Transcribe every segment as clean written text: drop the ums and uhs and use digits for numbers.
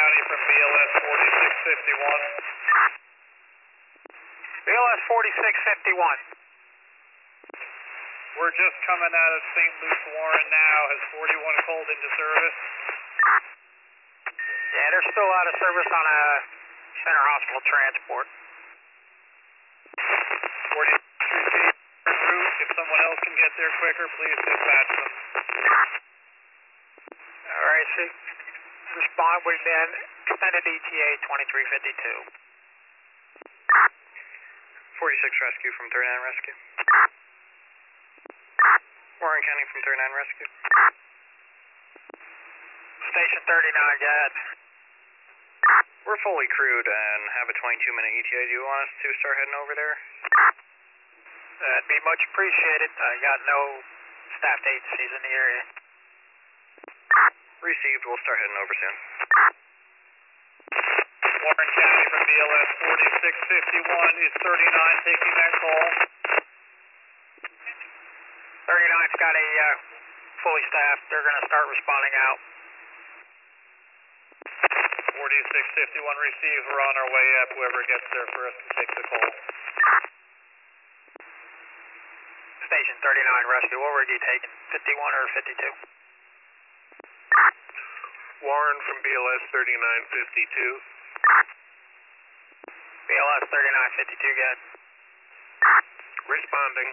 County from BLS 4651. BLS 4651. We're just coming out of St. Luke's Warren now. Has 41 called into service? Yeah, they're still out of service on a Center Hospital transport. 46 received en route. If someone else can get there quicker, please dispatch them. All right, so respond with then extended ETA 2352. 46 Rescue from 39 Rescue. Warren County from 39 Rescue. Station 39, go ahead. We're fully crewed and have a 22-minute ETA. Do you want us to start heading over there? That'd be much appreciated. I got no staffed agencies in the area. Received. We'll start heading over soon. Warren County from BLS 4651. Is 39 taking that call? 39's got a fully staffed. They're going to start responding out. 4651 received. We're on our way up. Whoever gets there first can take the call. Station 39 Rescue, what were you taking? 51 or 52? Warren from BLS 3952. BLS 3952, go ahead. Responding.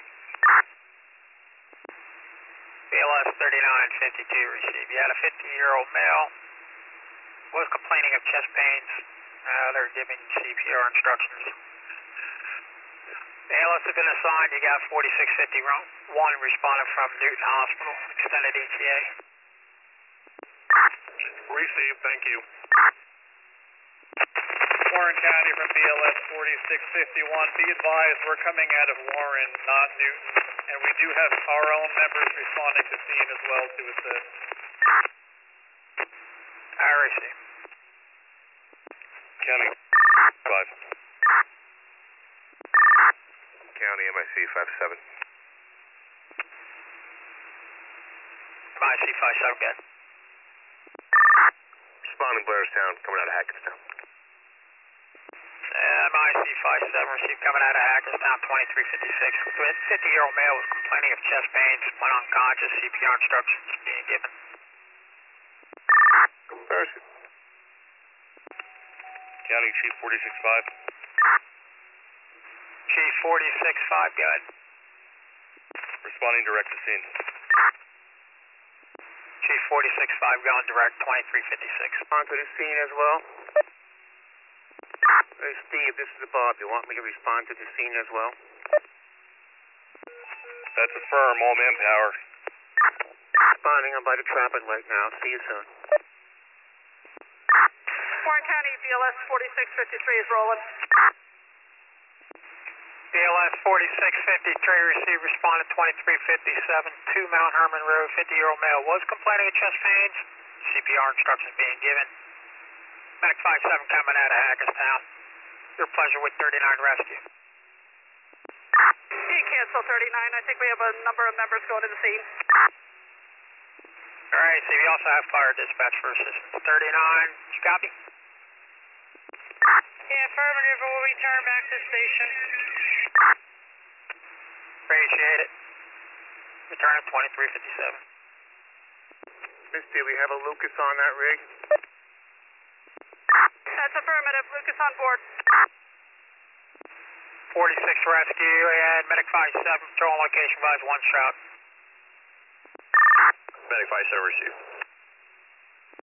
BLS 3952 received. You had a 50-year-old male. Was complaining of chest pains. They're giving CPR instructions. ALS has been assigned. You got 4651 responding from Newton Hospital. Extended ETA. Received, thank you. Warren County from BLS 4651. Be advised, we're coming out of Warren, not Newton, and we do have our own members responding to scene as well to assist. I receive. County 5. County MIC 57. MIC 57, good. Responding Blairstown, coming out of Hackettstown. MIC 57 received coming out of Hackettstown 2356. 50-year-old male was complaining of chest pains, went unconscious, CPR instructions being given. Comparison. County Chief 465. Chief 465, good. Responding direct to scene. Chief 465 going direct 2356. On to the scene as well. Hey Steve, this is Bob. You want me to respond to the scene as well? That's a firm, all manpower. Responding, I'm by the traffic light now. See you soon. Warren County, BLS 4653 is rolling. BLS 4653 received responded 2357 to Mount Herman Road. 50-year-old male was complaining of chest pains. CPR instructions being given. Medic 57 coming out of Hackettstown. Your pleasure with 39 Rescue. You can cancel 39. I think we have a number of members going to the scene. All right, so you also have fire dispatch for assistance. 39, you copy? Yeah, affirmative. We'll return back to station. Appreciate it. Return at 2357. Misty, we have a Lucas on that rig. That's affirmative. Lucas on board. 46 Rescue and Medic 57, patrol location, advise one shot. Medic 57 received.